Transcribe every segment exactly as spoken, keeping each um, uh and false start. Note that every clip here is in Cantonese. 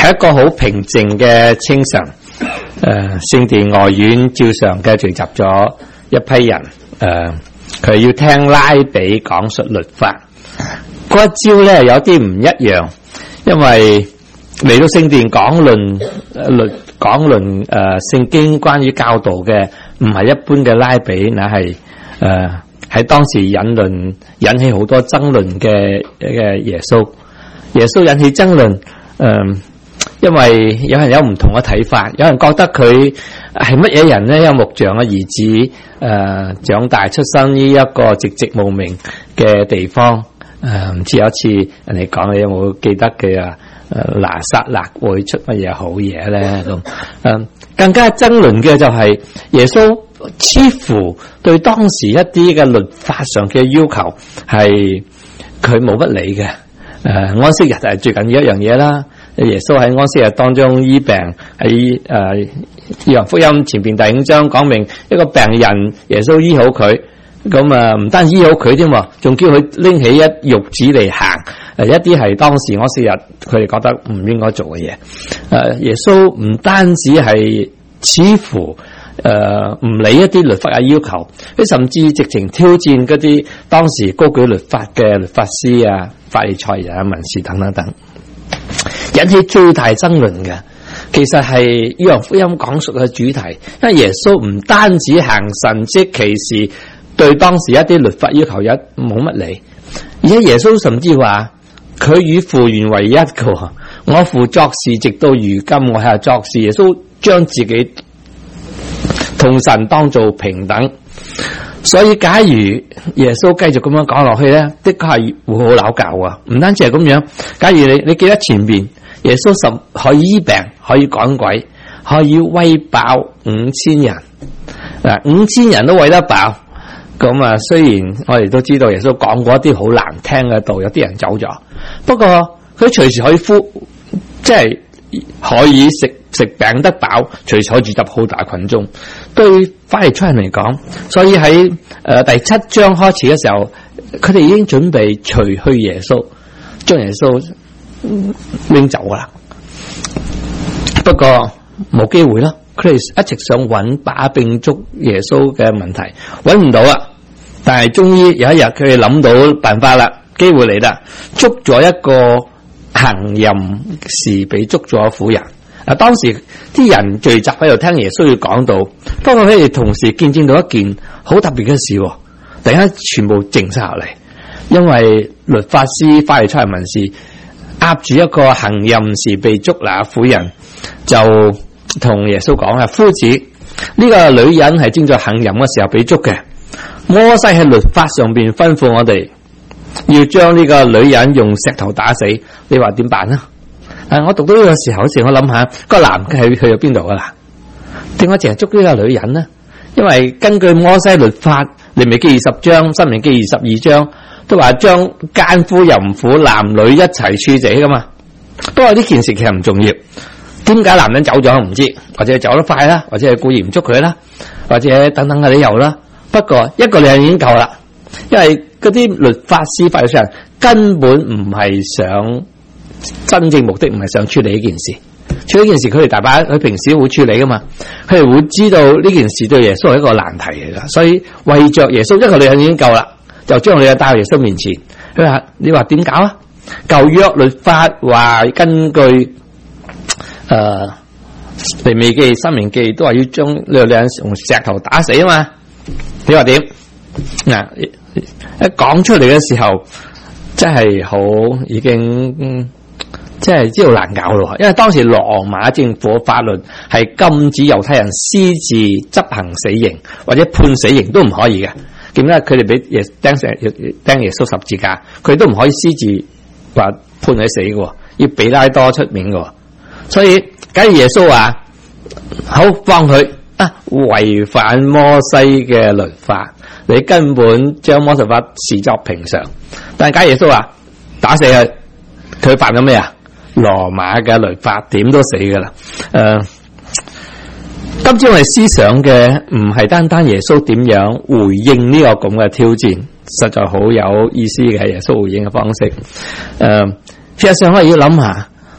係一個好平靜嘅清晨。誒，聖殿外院照常嘅聚集咗一批人。誒，佢要聽拉比講述律法。嗰一朝咧有啲唔一樣，因為嚟到聖殿講論律講論誒聖經關於教導嘅，唔係一般嘅拉比，乃係誒喺當時引論引起好多爭論嘅嘅耶穌。耶穌引起爭論，誒、呃，因為有人有唔同嘅睇法，有人覺得佢係乜嘢人咧？有木匠嘅兒子，誒、呃，長大出生於一個寂寂無名嘅地方，誒、呃，唔知有一次人哋講，你有冇記得嘅啊？誒，拿撒勒會出乜嘢好嘢咧？咁，誒，更加爭論嘅就係耶穌似乎對當時一啲嘅律法上嘅要求係佢冇乜理嘅。誒、呃，安息日就係最緊要一樣嘢啦。耶穌喺安息日當中醫病，喺誒約翰福音前邊第五章講明一個病人，耶穌醫好佢，咁啊唔單止醫好佢添，仲叫佢拎起一褥子嚟行。誒，一啲係當時安息日佢哋覺得唔應該做嘅嘢。誒、呃，耶穌唔單止係似乎誒唔理一啲律法嘅要求，佢甚至直情挑戰嗰啲當時高舉律法嘅律法師啊、法利賽人啊、文士等等等，引起最大爭論嘅，其實係約翰福音講述嘅主題。因為耶穌唔單止行神蹟奇事，對當時一啲律法要求一冇乜理，而且耶穌甚至話佢與父原為一個，我父作事直到如今，我係作事。耶穌將自己同神當做平等，所以假如耶穌繼續咁樣講落去咧，的確係會好拗教啊！唔單止係咁樣，假如你你記得前面耶穌十可以醫病，可以趕鬼，可以餵飽五千人，嗱五千人都餵得飽。咁啊，雖然我哋都知道耶穌講過一啲好難聽嘅道，有啲人走咗，不過佢隨時可以呼，即係可以食食餅得飽，隨時可以聚集好大群眾。對法利賽人嚟講，所以喺誒、呃、第七章開始嘅時候，佢哋已經準備除去耶穌，將耶穌拎走噶啦。不過冇機會啦，佢哋一直想揾把柄捉耶穌嘅問題，揾唔到啊！但係終於有一日，佢哋諗到辦法啦，機會嚟啦，捉咗一個行淫時被捉咗婦人。啊，當時啲人聚集喺度聽耶穌要講道，不過佢哋同時見證到一件好特別嘅事，突然間全部靜晒落嚟，因為律法師法利賽人文士壓住一個行淫時被捉拿婦人，就同耶穌講啊，夫子，呢個女人係正在行淫嘅時候被捉嘅。摩西喺律法上邊吩咐我哋要將呢個女人用石頭打死，你話點辦啊？啊，我讀到呢個時候，好似我諗下，個男嘅係去咗邊度噶啦？點解淨係捉呢個女人呢？因為根據摩西律法，利未記二十章、申命記二十二章都話將奸夫淫婦男女一齊處死噶嘛。不過呢件事其實唔重要，點解男人走咗唔知，或者係走得快啦，或者係故意唔捉佢啦，或者等等嘅理由啦。不過一個女人已經夠啦，因為嗰啲律法師法利賽人根本唔係想，真正目的唔係想處理呢件事，處理呢件事佢哋大把佢平時會處理噶嘛，佢哋會知道呢件事對耶穌係一個難題嚟噶，所以為着耶穌一個女人已經夠啦，就將女人帶到耶穌面前。佢話你話點搞啊？舊約律法話根據誒利未記、申命記都話要將呢個女人用石頭打死啊嘛。你話點？嗱，一講出嚟嘅時候，真係好已經，嗯，即係知道難搞咯。因為當時羅馬政府法律係禁止猶太人私自執行死刑或者判死刑都唔可以嘅。點解佢哋俾耶釘成釘耶穌十字架，佢都唔可以私自話判佢死嘅，要比拉多出面嘅。所以假如耶穌話好放佢。違反摩西嘅律法，你根本將摩西法視作平常。但係假如耶穌話打死佢，佢犯咗咩啊？羅馬嘅律法點都死噶啦。誒、呃，今次我哋思想嘅唔係單單耶穌點樣回應呢個咁嘅挑戰，實在好有意思嘅耶穌回應嘅方式。誒、呃，事實上我哋要諗下，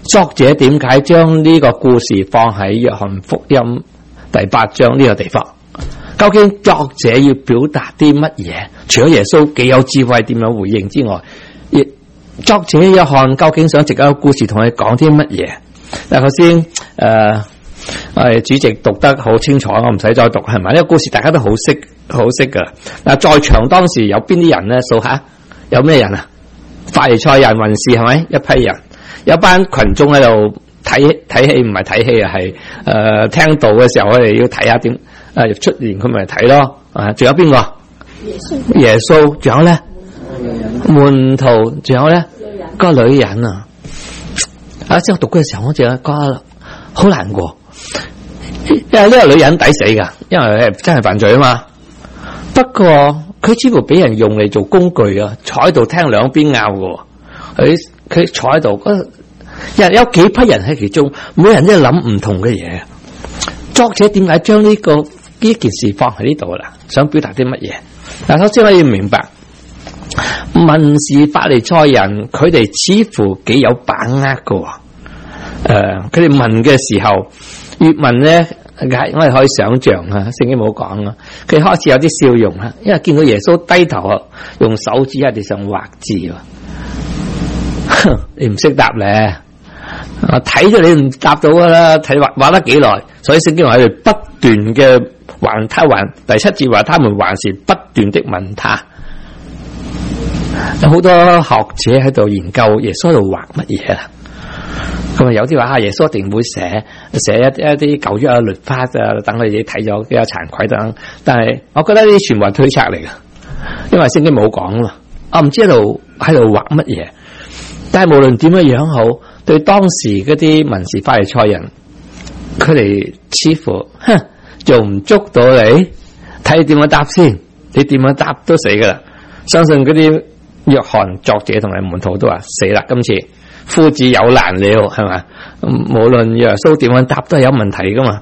作者點解將呢個故事放喺約翰福音第八章呢個地方？究竟作者要表達啲乜嘢？除咗耶穌幾有智慧點樣回應之外，亦作者約翰究竟想藉一個故事同你講啲乜嘢？嗱，頭先誒，我哋主席讀得好清楚，我唔使再讀係咪？呢個故事大家都好識好識噶。嗱，在場當時有邊啲人咧？數下有咩人啊？法利賽人、文士係咪？一批人，有班群眾喺度睇睇戲，唔係睇戲啊，係誒聽道嘅時候，我哋要睇下點誒出現，佢咪睇咯。啊，仲有邊個？耶穌，耶穌，仲有咧？門徒，仲有咧？個女人啊！啊，之後讀嘅時候，我就覺得好難過，因為呢個女人抵死噶，因為係真係犯罪啊嘛。不過佢似乎俾人用嚟做工具啊，坐喺度聽兩邊拗嘅。佢佢坐喺度，有有幾批人喺其中，每人都諗唔同嘅嘢。作者點解將呢個呢件事放喺呢度啦？想表達啲乜嘢？嗱，首先我要明白，文士法利賽人佢哋似乎幾有把握嘅。誒、呃，佢哋問嘅時候，越問咧，我哋可以想象啊，聖經冇講啊，佢開始有啲笑容啦，因為見到耶穌低頭啊，用手指喺地上畫字。你唔識答咧，我睇咗你唔答到噶啦，睇畫畫得幾耐，所以聖經話佢哋不斷嘅還他還，第七節話他們還是不斷的問他。有好多學者喺度研究耶穌喺度畫乜嘢啊？咁啊，有啲話啊，耶穌一定會寫寫一一啲舊約嘅律法啊，等佢哋睇咗比較慚愧等。但係我覺得呢啲全部係推測嚟嘅，因為聖經冇講嘛。我唔知喺度喺度畫乜嘢。但係無論點樣樣好，對當時嗰啲文士法利賽人，佢哋似乎哼做唔捉到你，睇你點樣答先，你點樣答都死噶啦。相信嗰啲約翰作者同埋門徒都話死啦，今次夫子有難了，係嘛？無論耶穌點樣答都係有問題噶嘛。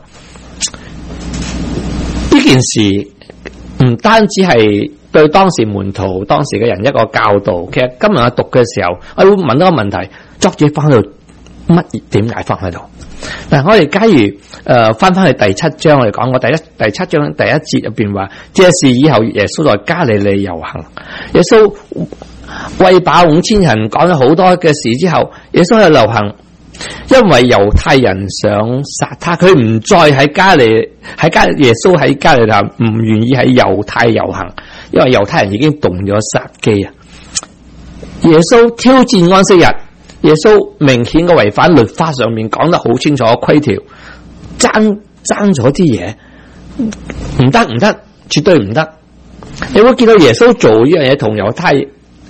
呢件事唔單止係對當時門徒、當時嘅人一個教導。其實今日我讀嘅時候，我會問一個問題：作者放喺度乜？點解放喺度？嗱，我哋假如誒翻翻去第七章，我哋講過第一第七章第一節入邊話，這事以後耶穌在加利利遊行，耶穌餵飽五千人，講咗好多嘅事之後，耶穌喺度遊行，因為猶太人想殺他，佢唔再喺加利喺加耶穌喺加利利唔願意喺猶太遊行，因為猶太人已經動咗殺機啊！耶穌挑戰安息日。耶穌明顯嘅違反律法上面講得好清楚規條，爭爭咗啲嘢，唔得唔得，絕對唔得。你會見到耶穌做呢樣嘢同猶太誒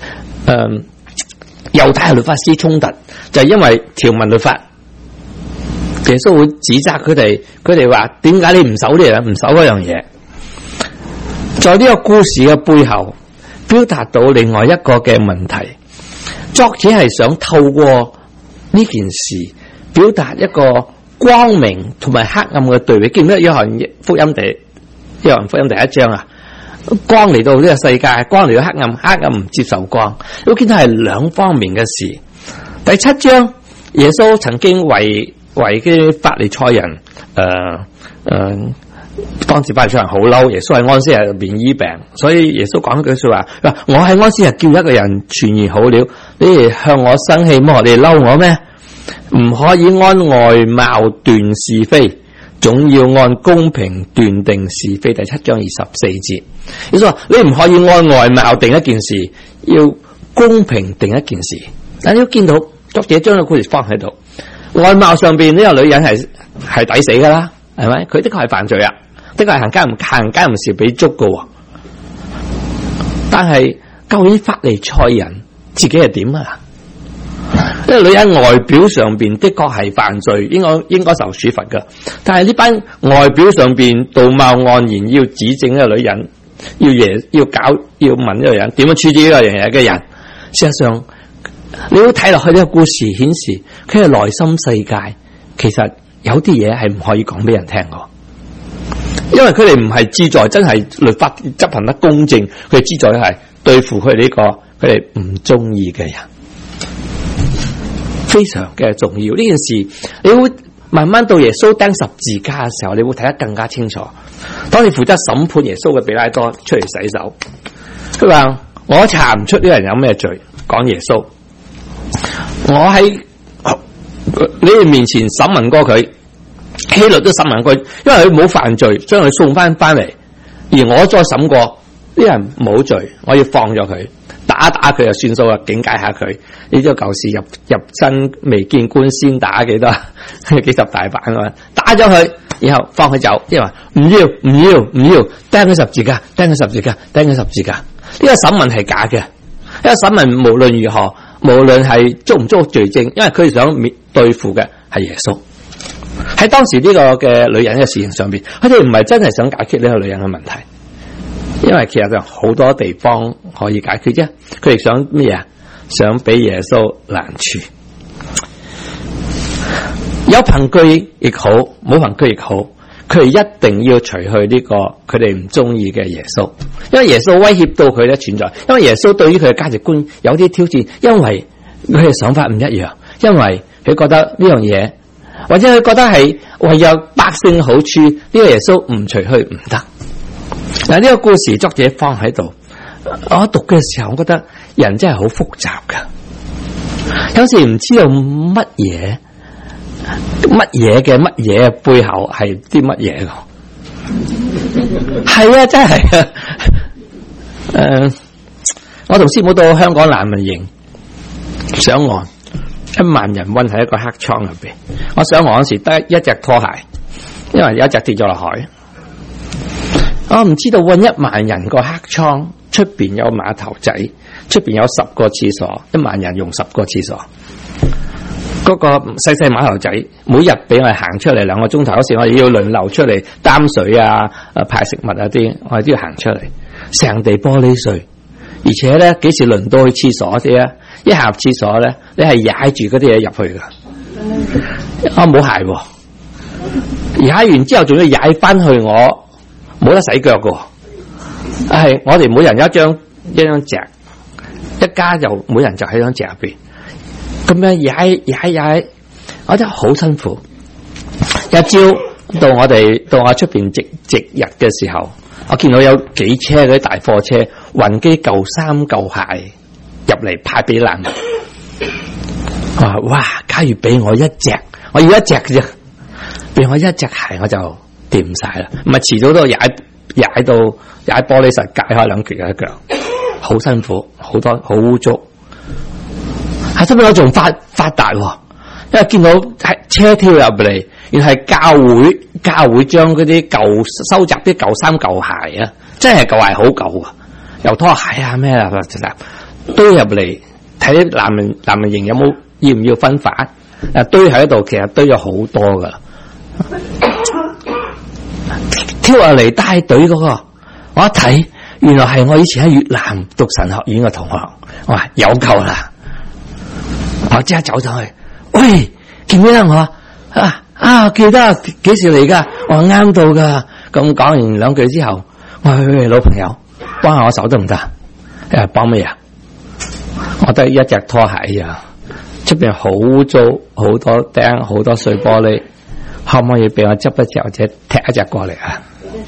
猶太律法師衝突，就係、是、因為條文律法。耶穌會指責佢哋，佢哋話點解你唔守呢樣，唔守嗰樣嘢？在呢個故事嘅背後，表達到另外一個嘅問題。作者係想透過呢件事表達一個光明同埋黑暗嘅對比。記唔記得約翰福音第約翰福音第一章啊？光嚟到呢個世界，光嚟到黑暗，黑暗唔接受光。我見到係兩方面嘅事。第七章，耶穌曾經為為啲法利賽人誒誒。呃呃當時法利賽人好嬲，耶穌喺安息日入邊醫病，所以耶穌講一句說話：話我喺安息日叫一個人傳言好了，你哋向我生氣麼？你哋嬲我咩？唔可以按外貌斷是非，總要按公平斷定是非。第七章二十四節，耶穌話你唔可以按外貌定一件事，要公平定一件事。但你都見到作者將個故事放喺度，外貌上邊呢個女人係係抵死噶啦。係咪？佢的確係犯罪啊！的確係行奸唔行奸唔是俾捉噶。但係究竟法利賽人自己係點啊？因為女人外表上邊的確係犯罪，應該應該受處罰噶。但係呢班外表上邊道貌岸然，要指證呢個女人，要嘢要搞，要問呢個人點樣處置呢個人嘅人。事實上，你要睇落去呢個故事顯示，佢係內心世界其實。有啲嘢係唔可以講俾人聽嘅，因為佢哋唔係志在真係律法執行得公正，佢哋志在係對付佢哋呢個佢哋唔中意嘅人。 非常嘅重要。呢件事你會慢慢到耶穌釘十字架嘅時候，你會睇得更加清楚。當你負責審判耶穌嘅比拉多出嚟洗手，佢話我查唔出呢個人有咩罪，講耶穌，我喺你哋面前審問過佢，希律都審問過，因為佢冇犯罪，將佢送翻翻嚟，而我再審過呢人冇罪，我要放咗佢，打打佢就算數啦，警戒下佢。呢啲舊時入入身未見官先打幾多幾十大板啊，打咗佢，然後放佢走，即係話唔要唔要唔要，釘佢十字架，釘佢十字架，釘佢十字架。呢個審問係假嘅，呢個審問無論如何，無論係捉唔捉罪證，因為佢哋想面對付嘅係耶穌。喺當時呢個嘅女人嘅事情上邊，佢哋唔係真係想解決呢個女人嘅問題，因為其實有好多地方可以解決啫。佢哋想咩啊？想俾耶穌難處。有憑據亦好，冇憑據亦好，佢哋一定要除去呢個佢哋唔中意嘅耶穌，因為耶穌威脅到佢咧存在，因為耶穌對於佢嘅價值觀有啲挑戰，因為佢嘅想法唔一樣，因為佢覺得呢樣嘢，或者佢覺得係為有百姓好處，呢個耶穌唔除去唔得。嗱，呢個故事作者放喺度，我讀嘅時候，我覺得人真係好複雜噶，有時唔知道乜嘢乜嘢嘅乜嘢背後係啲乜嘢噶，係啊，真係啊。誒、呃，我同師母到香港難民營上岸，一萬人韞喺一個黑倉入邊。我上岸嗰時得一隻拖鞋，因為有一隻跌咗落海。我唔知道韞一萬人個黑倉出邊有碼頭仔，出邊有十個廁所，一萬人用十個廁所。嗰個細細碼頭仔，每日俾我哋行出嚟兩個鐘頭，嗰時我哋要輪流出嚟擔水啊、誒派食物啊啲，我哋都要行出嚟，成地玻璃碎，而且咧幾時輪到去廁所啲啊？一下廁所咧，你係踩住嗰啲嘢入去噶，我冇鞋喎，踩完之後仲要踩翻去，我冇得洗腳噶，係我哋每人一張一張席，一家就每人就喺張席入邊。咁樣踩踩踩，我真係好辛苦。一朝到我哋到我出邊值值日嘅時候，我見到有幾車嗰啲大貨車運機舊衫舊鞋入嚟派俾難民。我話哇，假如俾我一隻，我要一隻啫，俾我一隻鞋我就掂晒啦。唔係遲早都踩踩到踩玻璃實解開兩腳一腳，好辛苦，好多好污糟。係，出邊我仲發發達，因為見到係車跳入嚟，原來係教會教會將嗰啲舊收集啲舊衫舊鞋啊，真係舊鞋好舊啊，又拖鞋啊咩啊，堆入嚟睇啲難民難民營有冇要唔要分發？誒，堆喺度，其實堆咗好多噶，跳入嚟帶隊嗰個，我一睇，原來係我以前喺越南讀神學院嘅同學，我話有救啦。我即刻走上去，喂，記唔記得我啊？啊，記得，幾時嚟噶？我話啱到噶。咁講完兩句之後，我話喂，老朋友，幫下我手得唔得？誒，幫咩啊？我得一隻拖鞋啊，出邊好污糟，好多釘，好多碎玻璃，可唔可以俾我執一隻或者踢一隻過嚟啊？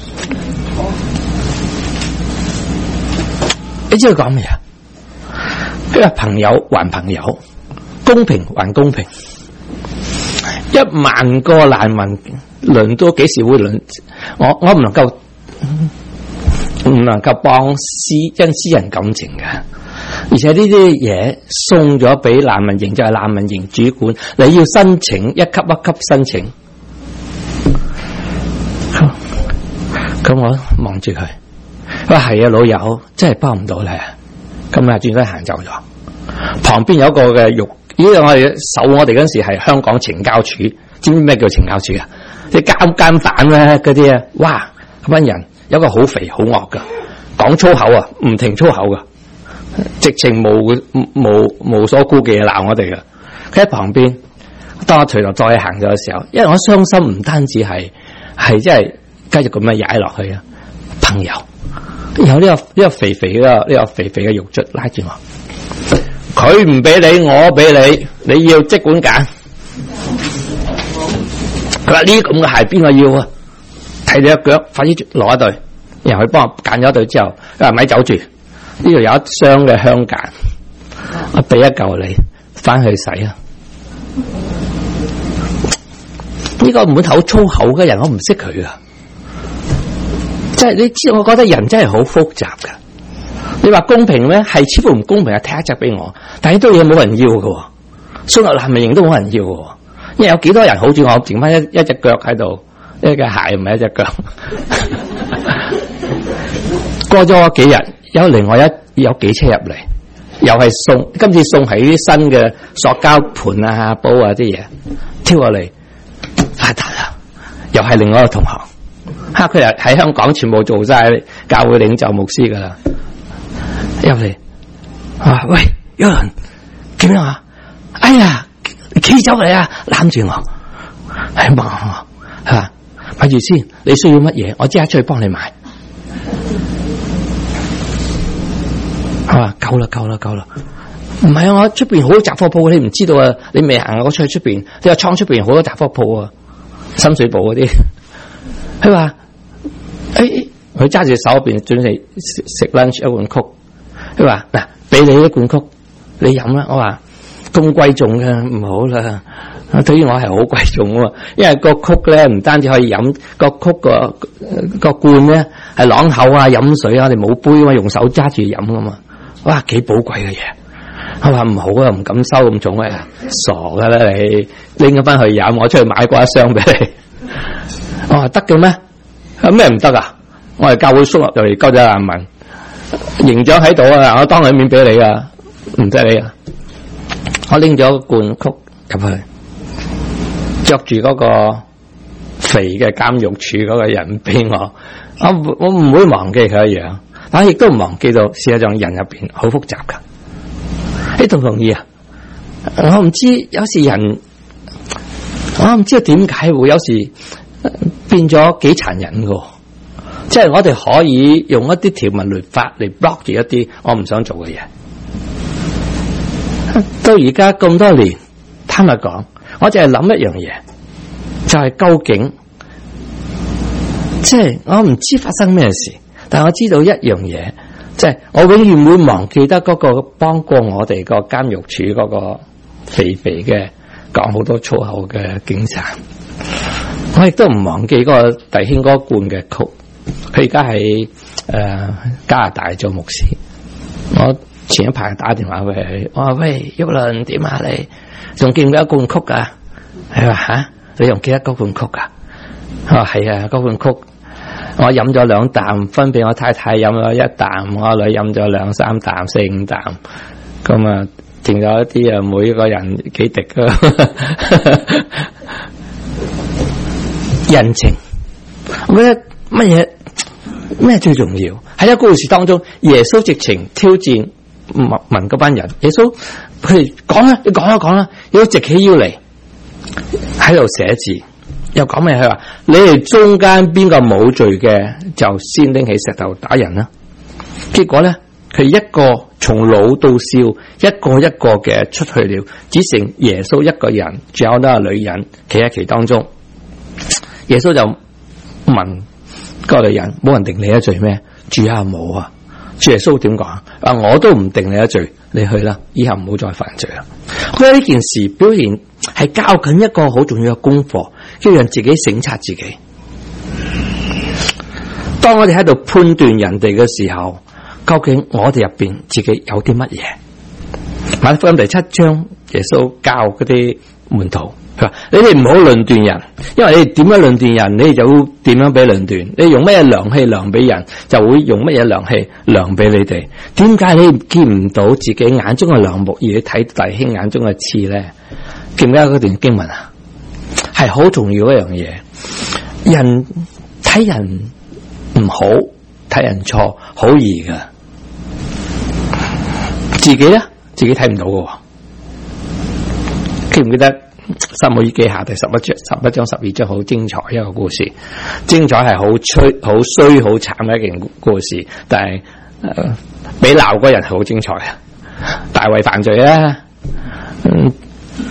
你知道講咩啊？佢話朋友還朋友。公平還公平，一萬個難民輪到幾時會輪？我我唔能夠唔能夠幫私因私人感情嘅，而且呢啲嘢送咗俾難民營就係難民營主管，你要申請一級一級申請。咁我望住佢，佢話係啊，老友真係幫唔到你啊！咁啊，轉身行走咗。旁邊有一個嘅肉。呢個我哋守我哋嗰陣時係香港懲教處，知唔知咩叫懲教處啊？即係監監犯咧嗰啲啊，哇！嗰班人有個好肥好惡噶，講粗口啊，唔停粗口噶，直情無無無所顧忌鬧我哋噶。佢喺旁邊，當我隨頭再行咗嘅時候，因為我傷心唔單止係係即係繼續咁樣踩落去啊，朋友，然後呢個呢個肥肥嘅呢個肥肥嘅肉卒拉住我。佢唔俾你，我俾你， 你要即管揀。佢話呢咁嘅鞋邊個要啊？睇你一腳，快啲攞一對。然後佢幫我揀咗一對之後，佢話咪走住，呢度有一箱嘅香梘，我俾一嚿你，翻去洗啊。呢、這個滿口粗口嘅人，我唔識佢啊。即係你知道，我覺得人真係好複雜噶。你話公平咩？係似乎唔公平啊！踢一隻俾我，但係呢堆嘢冇人要嘅，蘇格蘭明都冇人要嘅，因為有幾多人好似我，剩翻一一隻腳喺度，一隻鞋唔係一隻腳。過咗幾日，有另外一有幾車入嚟，又係送，今次送係啲新嘅塑膠盤啊、煲啊啲嘢，挑落嚟，發達啦！又係另外一個同行，吓佢又喺香港全部做晒教會領袖牧師噶啦。入嚟啊！喂，有人點樣啊？哎呀，企走嚟啊！攬住我，係望我吓，咪住先。你需要乜嘢？我即刻出去幫你買。係嘛？夠啦，夠啦，夠啦！唔係啊，我出邊好多雜貨鋪，你唔知道啊！你未行，我出去出邊，你話倉出邊好多雜貨鋪啊，深水埗嗰啲。佢話：誒，佢揸住手邊準備食食 lunch 一碗曲。佢話嗱，俾你一罐曲，你飲啦。我話咁貴重嘅唔好啦，對於我係好貴重啊，因為個曲咧唔單止可以飲，個曲個個罐咧係朗口啊，飲水啊，我哋冇杯啊嘛，用手揸住飲噶嘛。哇，幾寶貴嘅嘢！我話唔好啊，唔敢收咁重啊，傻噶啦你，拎咗翻去飲，我出去買過一箱俾你。我話得嘅咩？有咩唔得啊？我係教會叔入嚟交咗難民。營長喺度啊！我當佢面俾你啊，唔得你啊！我拎咗罐曲入去，着住嗰個肥嘅監獄處嗰個人俾我，我我唔會忘記佢一樣，但係亦都唔忘記到事實上人入邊好複雜噶。你同唔同意啊？我唔知有時人，我唔知道點解會有時變咗幾殘忍噶。即係我哋可以用一啲條文律法嚟 block 住一啲我唔想做嘅嘢。到而家咁多年，坦白講，我淨係諗一樣嘢，就係、是、究竟，即係我唔知發生咩事，但係我知道一樣嘢，即係我永遠唔會忘記得嗰個幫過我哋個監獄處嗰個肥肥嘅講好多粗口嘅警察。我亦都唔忘記嗰個弟兄嗰罐嘅曲。佢而家喺誒加拿大做牧師。我前一排打電話俾佢，我話喂，鬱倫點啊你？仲記唔記得嗰罐曲啊？佢話吓，你仲記得嗰罐曲啊？我話係啊，嗰罐曲我飲咗兩啖，分俾我太太飲咗一啖，我女飲咗兩三啖、四五啖，咁啊，剩咗一啲啊，每個人幾滴啊。人情，我覺得乜嘢咩最重要？喺一個故事當中，耶穌直情挑戰民民嗰班人。耶穌佢講啦，你講啦講啦，要直起腰嚟喺度寫字，又講咩？佢話你哋中間邊個冇罪嘅，就先拎起石頭打人啦。結果咧，佢一個從老到少，一個一個嘅出去了，只剩耶穌一個人，仲有嗰個女人企喺其當中。耶穌就問嗰個女人：冇人定你一罪咩？主啊，冇啊。主耶穌點講啊？我都唔定你一罪，你去啦，以後唔好再犯罪啦。我覺得呢件事表現係教緊一個好重要嘅功課，要讓自己省察自己。當我哋喺度判斷人哋嘅時候，究竟我哋入邊自己有啲乜嘢？馬太福音第七章，耶穌教嗰啲門徒。佢話：你哋唔好論斷人，因為你哋點樣論斷人，你哋就會點樣俾論斷。你用乜嘢量器量俾人，就會用乜嘢量器量俾你哋。點解你見唔到自己眼中嘅梁木，而你睇弟兄眼中嘅刺咧？記唔記得嗰段經文啊？係好重要一樣嘢。人睇人唔好，睇人錯，好易噶。自己咧，自己睇唔到噶。記唔記得？撒母耳記下第十一章、十一章、十二章好精彩一個故事，精彩係好衰、好衰、好慘嘅一件故事，但係誒，俾鬧嗰人係好精彩啊！大衛犯罪啊，嗯，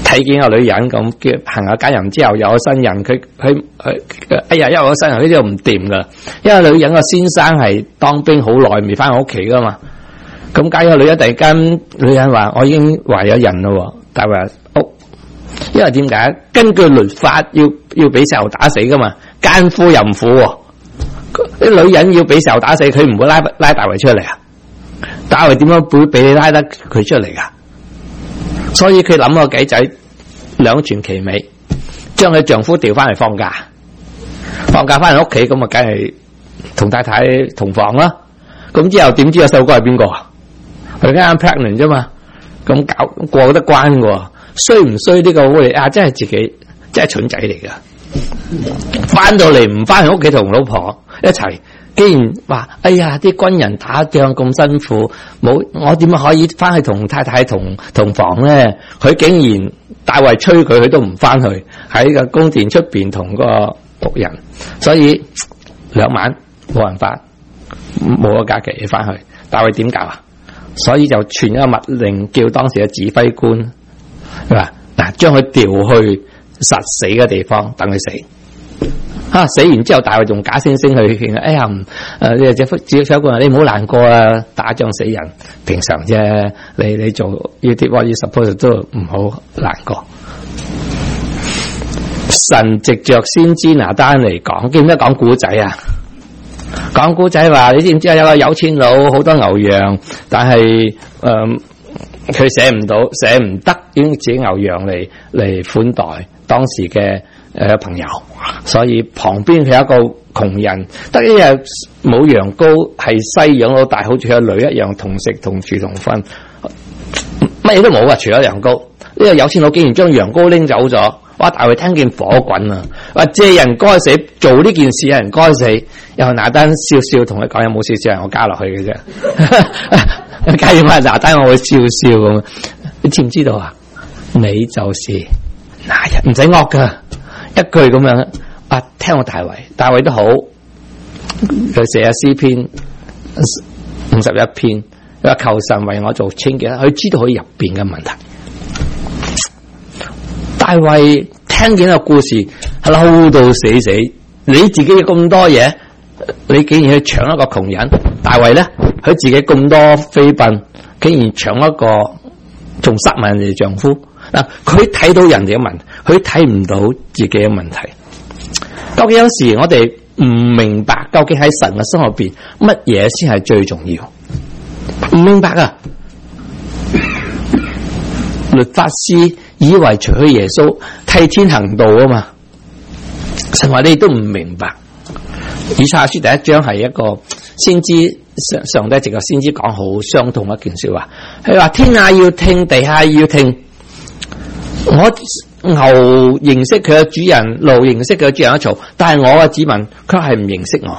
睇見個女人咁叫行下奸淫之後有個新人，佢佢佢哎呀，因為有個新人呢啲唔掂噶，因為女人個先生係當兵好耐未翻屋企噶嘛。咁假如個女人突然間女人話我已經懷咗孕咯，但係話屋，因為點解？根據律法要要俾石頭打死噶嘛，奸夫淫婦，啲女人要俾石頭打死，佢唔會拉拉大衛出嚟啊！大衛點樣會俾你拉得佢出嚟噶？所以佢諗個計仔兩全其美，將佢丈夫調翻嚟放假，放假翻嚟屋企咁啊，梗係同太太同房啦。咁之後點知阿首歌係邊個啊？佢啱啱 pregnant 啫嘛，咁搞過得關嘅，衰唔衰呢個烏利亞真係自己真係蠢仔嚟噶。翻到嚟唔翻去屋企同老婆一齊，既然話哎呀啲軍人打仗咁辛苦，冇我點樣可以翻去同太太同同房咧？佢竟然大衛催佢，佢都唔翻去，喺個宮殿出邊同個僕人，所以兩晚冇辦法，冇個假期翻去。大衛點搞啊？所以就傳一個密令，叫當時嘅指揮官，係嘛嗱，將佢調去實死嘅地方等佢死。啊！死完之後，大衛仲假惺惺去勸，哎呀，誒、呃，呢隻指揮官，你唔好難過啊！打仗死人平常啫，你你做要啲 what you suppose 都唔好難過。神藉着先知拿單嚟講，記唔記得講古仔啊？講古仔話，你知唔知有個有錢佬好多牛羊，但係誒佢寫唔到，寫唔得，用自己牛羊嚟嚟款待當時嘅誒、呃、朋友，所以旁邊佢有一個窮人，得一日冇羊羔，係西養到大，好似個女一樣，同食同住同瞓，乜嘢都冇啊，除咗羊羔。呢、這個有錢佬竟然將羊羔拎走咗。哇！大衛聽見火滾啊！話借人該死，做呢件事有人該死。又拿單笑笑同佢講，有冇少少人我加落去嘅啫。加完翻拿單我會笑笑咁。你知唔知道啊？你就是那人，唔使惡噶，一句咁樣啊！聽我大衛，大衛都好。佢寫下詩篇五十一篇，佢話求神為我做清潔，佢知道佢入邊嘅問題。大衛聽見個故事，嬲到死死。你自己咁多嘢，你竟然去搶一個窮人。大衛咧，佢自己咁多妃嬪，竟然搶一個仲殺埋人哋丈夫。嗱，佢睇到人哋嘅問題，佢睇唔到自己嘅問題。究竟有時我哋唔明白，究竟喺神嘅心入邊，乜嘢先係最重要？唔明白啊！律法師以為除去耶穌替天行道啊嘛，神話你都唔明白。以賽亞書第一章係一個先知上上帝藉個先知講好傷痛一件說話，佢話天下要聽，地下要聽。我牛認識佢嘅主人，驢認識佢嘅主人嘅槽，但係我嘅子民卻係唔認識我。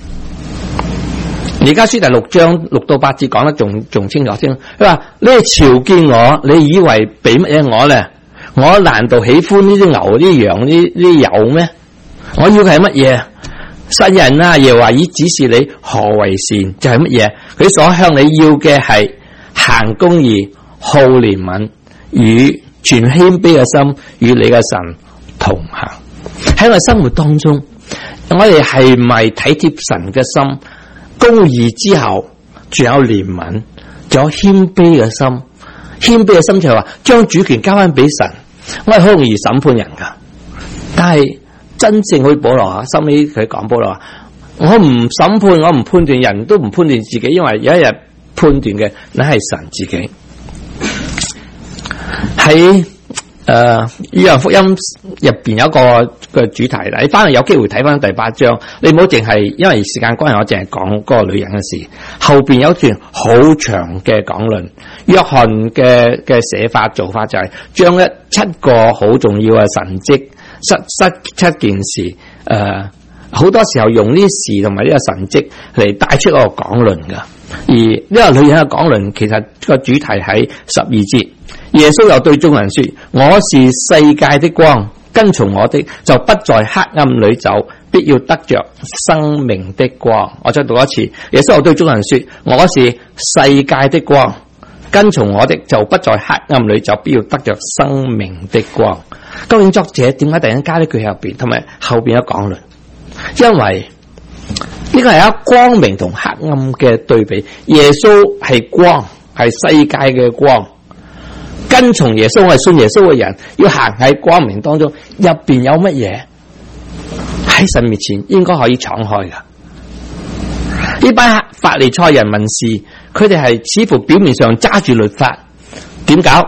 而家書第六章六到八節講得仲仲清楚先。佢話你係朝見我，你以為俾乜嘢我咧？我難道喜歡呢啲牛、呢啲羊、呢啲油咩？我要嘅係乜嘢？世人啊，耶和華已指示你何為善，就係乜嘢？佢所向你要嘅係行公義、好憐憫，與全謙卑嘅心與你嘅神同行。喺我生活當中，我哋係咪體貼神嘅心？公義之後，仲有憐憫，仲有謙卑嘅心。謙卑嘅心就係話，將主權交翻俾神。我係好容易審判人噶，但係真正去保羅啊，收尾佢講保羅話，我唔審判，我唔判斷人，都唔判斷自己，因為有一日判斷嘅，乃係神自己。喺誒約翰福音入邊有一個個主題，你翻嚟有機會睇翻第八章，你唔好淨係因為時間關係，我淨係講嗰個女人嘅事，後邊有一段好長嘅講論。約翰嘅嘅寫法做法就係將一七個好重要嘅神蹟，失失七件事，誒、呃，好多時候用呢啲事同埋呢個神蹟嚟帶出一個講論噶。而呢個女人嘅講論，其實個主題喺十二節。耶穌又對眾人說：我是世界的光，跟從我的就不在黑暗裏走，必要得着生命的光。我再讀一次，耶穌又對眾人說：我是世界的光， 跟從我的就不在黑暗裏，就必要得着生命的光。究竟作者點解突然間加呢句喺入邊，同埋後邊有講論？因為呢個係一光明同黑暗嘅對比。耶穌係光，係世界嘅光。跟從耶穌，我係信耶穌嘅人，要行喺光明當中。入邊有乜嘢喺神面前應該可以敞開噶？呢班法利賽人文士，佢哋係似乎表面上揸住律法，點搞？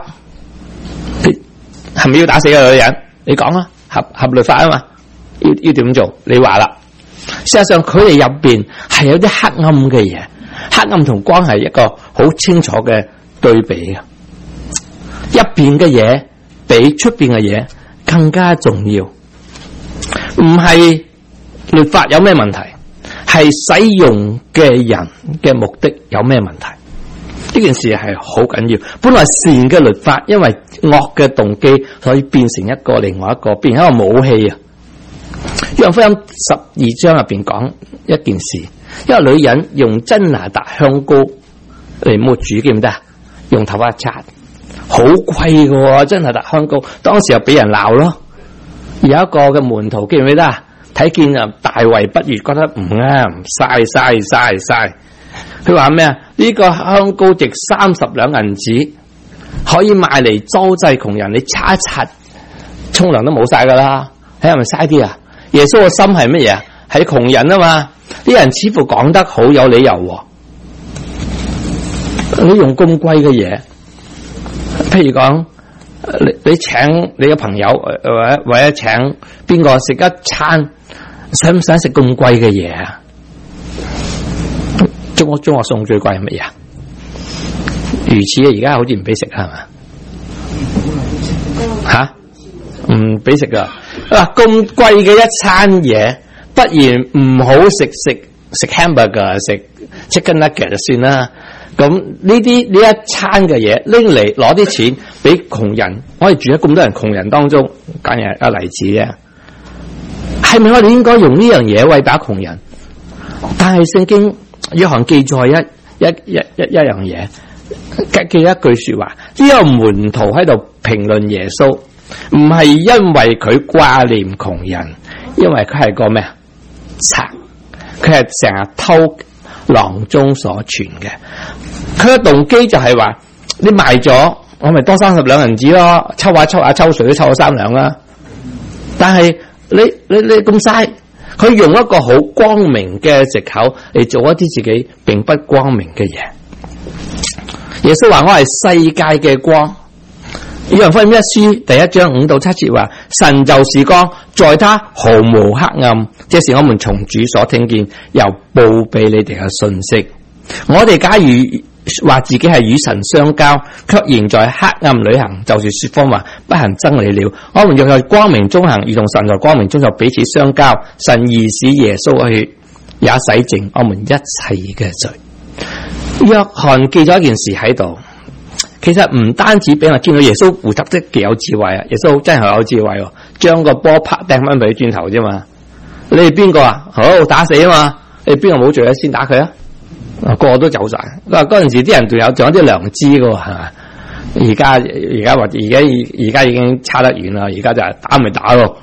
係咪要打死個女人？你講啊，合合律法啊嘛，要要點做？你話啦。事實上，佢哋入邊係有啲黑暗嘅嘢，黑暗同光係一個好清楚嘅對比嘅。入邊嘅嘢比出邊嘅嘢更加重要，唔係律法有咩問題，係使用嘅人嘅目的有咩問題。呢件事係好緊要。本來善嘅律法，因為惡嘅動機，可以變成一個另外一個，變成一個武器啊！約翰福音十二章入邊講一件事，一個女人用真拿達香膏嚟抹主，記唔得啊？用頭髮擦，好貴嘅真拿達香膏，當時又俾人鬧咯。有一個嘅門徒記唔記得啊？睇見啊大衛不悅，覺得唔啱，嘥嘥嘥嘥。佢話咩啊？呢個香膏值三十兩銀子，可以賣嚟周濟窮人。你擦一擦，沖涼都冇晒噶啦，睇係咪嘥啲啊？耶穌個心係乜嘢啊？係窮人啊嘛。啲人似乎講得好有理由。你用咁貴嘅嘢，譬如講，你你請你嘅朋友或者或者請邊個食一餐，使唔使食咁貴嘅嘢啊？中國中學餸最貴係乜嘢啊？魚翅啊，而家好似唔俾食係嘛？吓，唔俾食噶。嗱，咁貴嘅一餐嘢，不如唔好食食食 hamburger， 食 chicken nugget 就算啦。咁呢啲呢一餐嘅嘢拎嚟攞啲錢俾窮人，我哋住喺咁多人窮人當中，揀一個例子啫。係咪我哋應該用呢樣嘢餵飽窮人？但係聖經約翰記載一一一一一樣嘢，記一句說話，呢個門徒喺度評論耶穌，唔係因為佢掛念窮人，因為佢係個咩啊？賊，佢係成日偷囊中所存嘅。佢嘅動機就係話，你賣咗，我咪多三十兩銀子咯，抽下抽下抽水都抽咗三兩啦。但係你你你咁嘥。佢用一個好光明嘅藉口嚟做一啲自己並不光明嘅嘢。耶穌話我係世界嘅光。約翰福音一書第一章五到七節話，神就是光，在他毫無黑暗。這是我們從主所聽見又報俾你哋嘅信息。我哋假如話自己係與神相交，卻仍在黑暗裏行，就是說謊話，不行真理了。我們若在光明中行，如同神在光明中，就彼此相交。神而使耶穌嘅血也洗淨我們一切嘅罪。約翰記咗一件事喺度，其實唔單止俾我見到耶穌回答得幾有智慧啊！耶穌真係有智慧，將個波啪掟翻俾佢轉頭啫嘛。你哋邊個啊？好打死啊嘛！你哋邊個冇罪啊？先打佢啊！個個都走晒。嗰嗰陣時啲人仲有仲有啲良知㗎喎，係嘛？而家而家或而家而家已經差得遠啦。而家就係打咪打咯。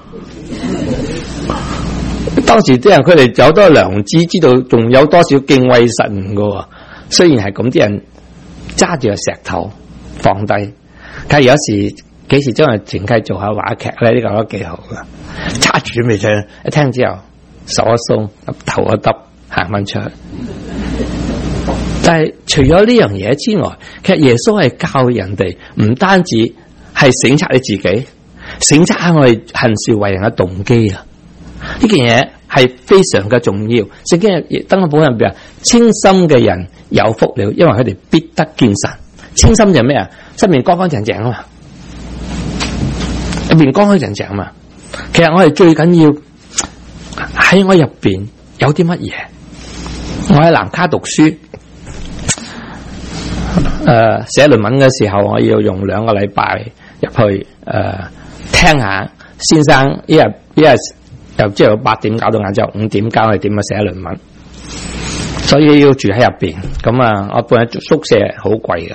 當時啲人佢哋有多良知，知道仲有多少敬畏神㗎喎。雖然係咁，啲人揸住個石頭放低。但係有時幾時將佢靜雞做下話劇咧？呢、這個都幾好㗎。揸住都未聽，一聽之後手一鬆，頭一耷，行翻出去。但係除咗呢樣嘢之外，其實耶穌係教人哋唔單止係省察你自己，省察下我哋行事為人嘅動機啊！呢件嘢係非常嘅重要。聖經亦登個寶入邊啊，清心嘅人有福了，因為佢哋必得見神。清心就係咩啊？身面乾乾淨淨啊嘛，入邊乾乾淨淨啊嘛。其實我哋最緊要喺我入邊有啲乜嘢？我喺南卡讀書。誒、呃，寫論文嘅時候，我要用兩個禮拜入去誒、呃、聽下先生一日一日由朝頭早八點搞到晏晝五點，教我哋點樣寫論文。所以要住喺入邊，咁啊，我搬喺宿舍好貴噶，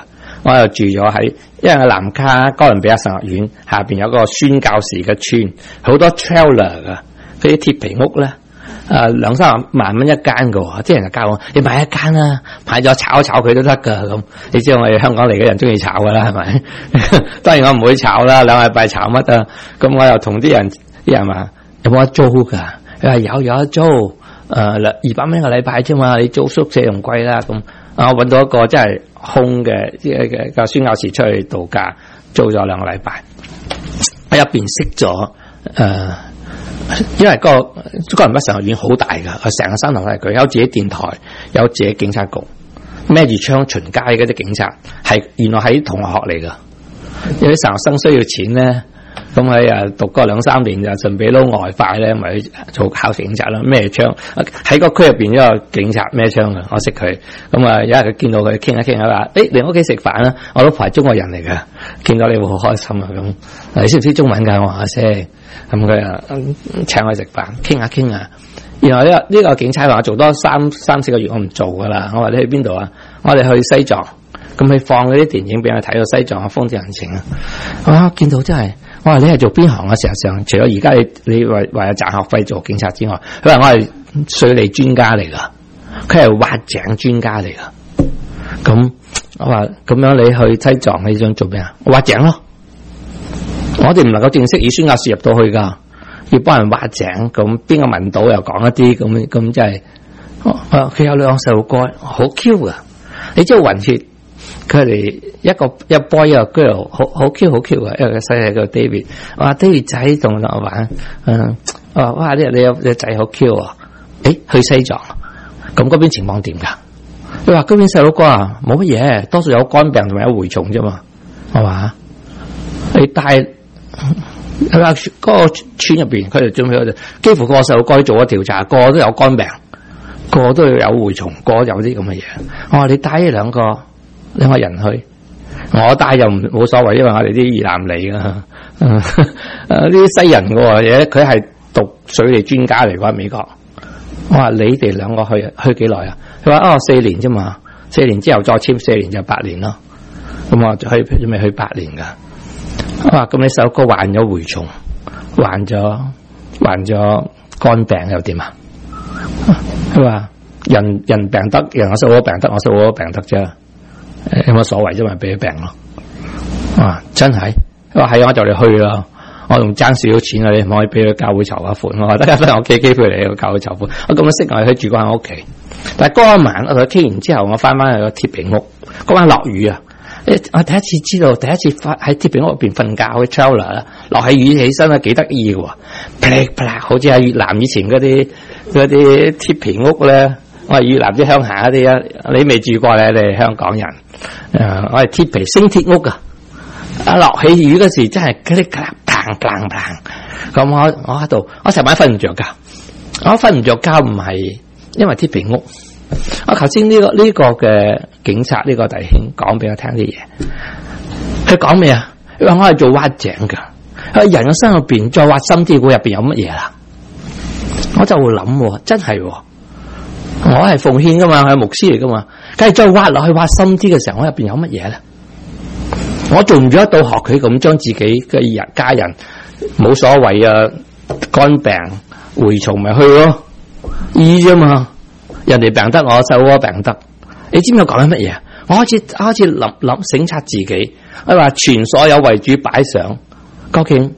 我又住咗喺，因為南卡哥倫比亞神學院下邊有個宣教士嘅村，好多 trailer 噶，嗰啲鐵皮屋咧，誒兩三萬蚊一間噶，啲人就教我，你買一間啦，買咗炒一炒佢都得噶咁。你知道我哋香港嚟嘅人中意炒噶啦，係咪？當然我唔會炒啦，兩禮拜炒乜啊？咁我又同啲人，啲人話有冇得租噶？佢話有有得租，誒二百蚊個禮拜啫嘛，你租宿舍仲貴啦咁。啊！我搵到一個真係空嘅，即係嘅個宣教士出去度假，租咗兩個禮拜。喺入邊識咗誒、呃，因為、嗰個哥倫比亞神學院好大噶，成個山頭係佢，有自己電台，有自己警察局，孭住槍巡街嗰啲警察，係原來係同學嚟噶。有啲神學生需要錢咧。咁喺啊讀過兩三年就順便撈外快咧，咪去做考警察啦。咩槍喺個區入邊都有警察咩槍嘅，我識佢。咁啊，有一日佢見到佢傾一傾下話，誒嚟我屋企食飯啦。我老婆係中國人嚟嘅，見到你會好開心啊咁。你識唔識中文㗎？我話識。咁佢啊請我食飯，傾下傾下。然後呢個呢個警察話我做多三三四個月我唔做噶啦。我話你去邊度啊？我哋去西藏。咁佢放嗰啲電影俾我睇到西藏嘅風景人情啊！哇，見到真係。我話你係做邊行啊？事實上，除咗而家你你話話有賺學費做警察之外，佢話我係水利專家嚟噶，佢係挖井專家嚟噶。咁我話咁樣你去西藏你想做咩啊？挖井咯。我哋唔能夠正式以宣教士入到去噶，要幫人挖井。咁邊個聞到又講一啲咁咁，真係。佢有兩個細路哥，好 Q 噶。你知道混血。佢哋一個一 boy 一個 girl， 好好 Q 好 Q 啊！一個細細個 David， 我話 David 仔同我玩，嗯，我話哇，你你有你仔好 Q 啊！誒，去西藏，咁嗰邊情況點噶？佢話嗰邊細佬哥啊，冇乜嘢，多數有肝病同埋有蛔蟲啫嘛，係嘛？你帶佢話嗰個村入邊，佢哋準備，幾乎個細佬哥做咗調查，個個都有肝病，個個都有蛔蟲，個個有啲咁嘅嘢。我話你帶呢兩個。兩個人去，我帶又唔冇所謂，因為我哋啲越南嚟噶，誒啲西人嘅嘢，佢係讀水利專家嚟嘅美國。我話你哋兩個去去幾耐啊？佢話哦四年啫嘛，四年之後再簽四年就八年咯。咁我就去準備去八年噶。我話咁你首歌患咗蛔蟲，患咗患咗肝病又點啊？佢話人人病得，人我細佬病得，我細佬病得啫。有乜所謂啫嘛？俾佢病咯，啊真係，佢話係我就嚟去啦，我仲爭少少錢啊，你唔可以俾佢教會籌下款，我話得啦，我寄機票嚟教會籌款，我咁樣識我去住嗰間屋企，但係嗰一晚我同佢傾完之後，我翻翻去個鐵皮屋，嗰晚落雨啊，我第一次知道，第一次發喺鐵皮屋入邊瞓覺嘅 trailer 啦，落起雨起身啊，幾得意嘅，啪啪，好似喺越南以前嗰啲嗰啲鐵皮屋咧。我係越南啲鄉下啲啊，你未住過咧？你係香港人，誒、呃，我係鐵皮升鐵屋噶，一落起雨嗰時真係嗰啲啪啪啪啪，咁我我喺度，我成晚瞓唔着覺，我瞓唔着覺唔係因為鐵皮屋，我頭先呢個呢、這個嘅警察呢、這個弟兄講俾我聽啲嘢，佢講咩啊？佢話我係做挖井噶，喺人嘅身入邊再挖深啲，估入邊有乜嘢啦？我就會諗，真係。我係奉獻噶嘛，我係牧師嚟噶嘛，梗係再挖落去挖深啲嘅時候，我入邊有乜嘢咧？我做唔做得到學佢咁將自己嘅人家人冇所謂啊，肝病蛔蟲咪去咯，醫啫嘛。人哋病得，我細佬病得，你知唔知我講緊乜嘢？我開始開始諗諗省察自己，我話全所有為主擺上，究竟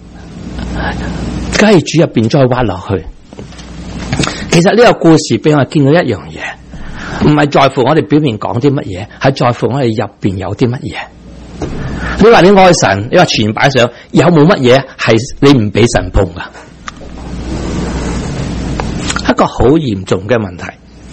梗係主入邊再挖落去。其實呢個故事俾我見到一樣嘢，唔係在乎我哋表面講啲乜嘢，係在乎我哋入邊有啲乜嘢。你話你愛神，你話全擺上，有冇乜嘢係你唔俾神碰噶？一個好嚴重嘅問題。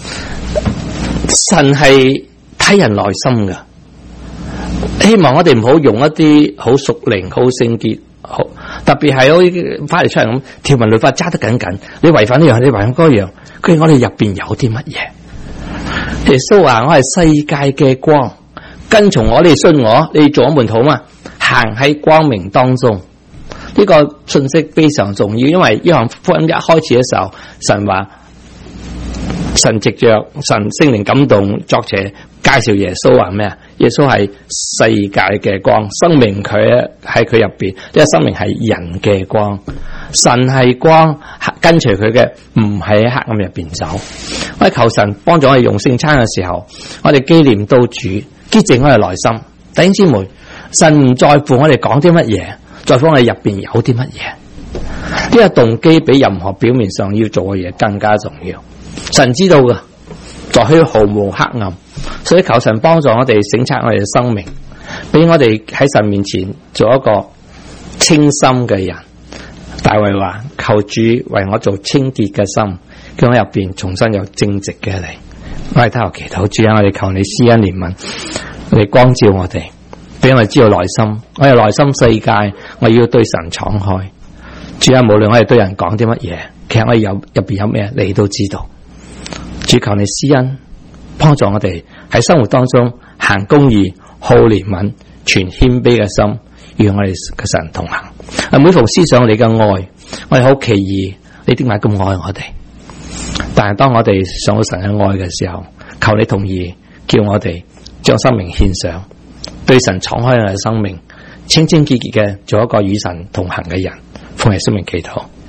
神係睇人內心噶，希望我哋唔好用一啲好屬靈、好聖潔。好，特別係好似翻嚟出嚟咁，條文律法揸得緊緊，你違反呢樣，你違反嗰樣，佢我哋入邊有啲乜嘢？耶穌話：我係世界嘅光，跟從我，你信我，你做我門徒嘛，行喺光明當中。呢個信息非常重要，因為約翰福音一開始嘅時候，神話神藉着神聖靈感動作者介紹耶穌話咩啊？ 耶穌係世界嘅光，生命佢喺佢入邊，呢個生命係人嘅光。神係光，跟隨佢嘅唔喺黑暗入邊走。我哋求神幫助我哋用聖餐嘅時候，我哋紀念到主，潔淨我哋內心。弟兄姊妹，神唔在乎我哋講啲乜嘢，在乎我哋入邊有啲乜嘢。呢個動機比任何表面上要做嘅嘢更加重要。神知道㗎，在佢毫無黑暗，所以求神幫助我哋省察我哋嘅生命，俾我哋喺神面前做一個清心嘅人。大衛話：求主為我做清潔嘅心，叫我入邊重新有正直嘅靈。我哋睇下祈禱，主啊，我哋求你施恩憐憫，我哋光照我哋，俾我哋知道內心，我哋內心世界，我要對神敞開。主啊，無論我哋對人講啲乜嘢，其實我哋有入邊有咩，你都知道。主，求你施恩，幫助我哋喺生活當中行公義、好憐憫、全謙卑嘅心，與我哋嘅神同行。每逢思想你嘅愛，我哋好奇異，你點解咁愛我哋？但係當我哋想到神嘅愛嘅時候，求你同意，叫我哋將生命獻上，對神敞開我哋嘅生命，清清潔潔嘅做一個與神同行嘅人。奉耶穌名祈禱。